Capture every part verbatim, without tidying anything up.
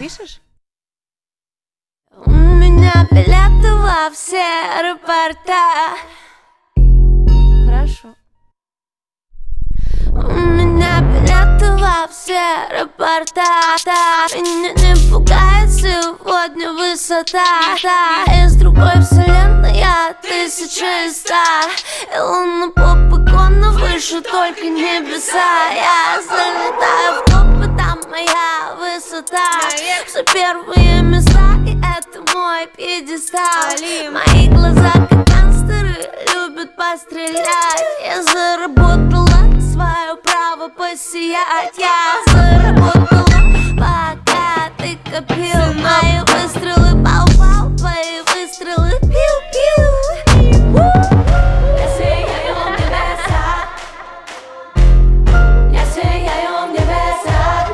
пишешь? У меня билеты во все аэропорта. Хорошо. У меня билеты во все аэропорта. Меня не пугает сегодня высота. Из другой вселенной я тысяча и ста. И луна попыкона выше только небеса. Я залетаю в топы, там моя высота. Все первые места, и это мой пьедестал. Мои глаза как гангстеры любят пострелять. Я заработала свое право посиять. Я заработала, пока ты копил. Мои выстрелы пау-пау, твои выстрелы пиу-пиу. Я сияю в небесах. Я сияю в небесах.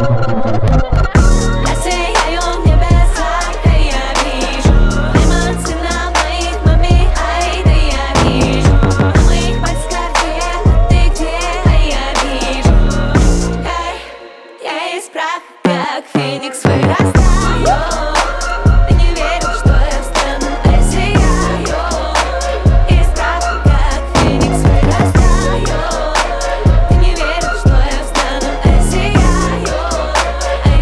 Я сияю в небесах. Да я вижу эмоции на моих маме. Ай, да я вижу на моих пальцах карте. Ты где? Да я вижу. Эй, я из праха, как феникс вырастаю. Ты не верил, что я встану, я сияю. Из праха, как феникс вырастаю. Ты не верил, что я встану, я сияю. Я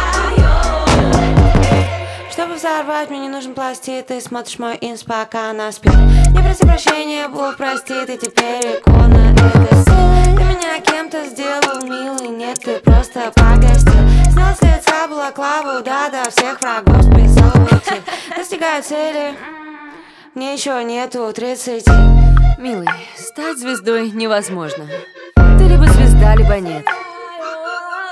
сияю. Чтобы взорвать, мне не нужен пластид. Ты смотришь мой инс, пока она спит. Не проси прощения, Бог прости. Ты теперь икона, это стиль. Ты меня кем-то сделал, милый. Нет, ты просто погостил. Снял с лица балаклаву, да-да, всех врагов списал в утиль. Достигаю цели, мне еще нету тридцати. Милый, стать звездой невозможно. Ты либо звезда, либо нет.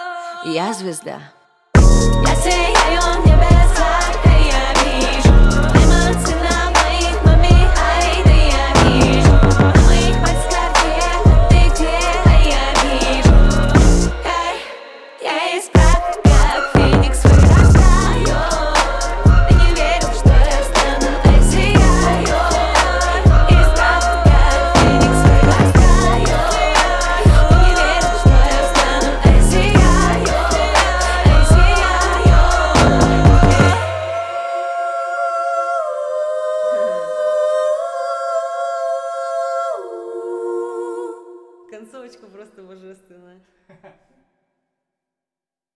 Я звезда. Я сияю в небесах, да я вижу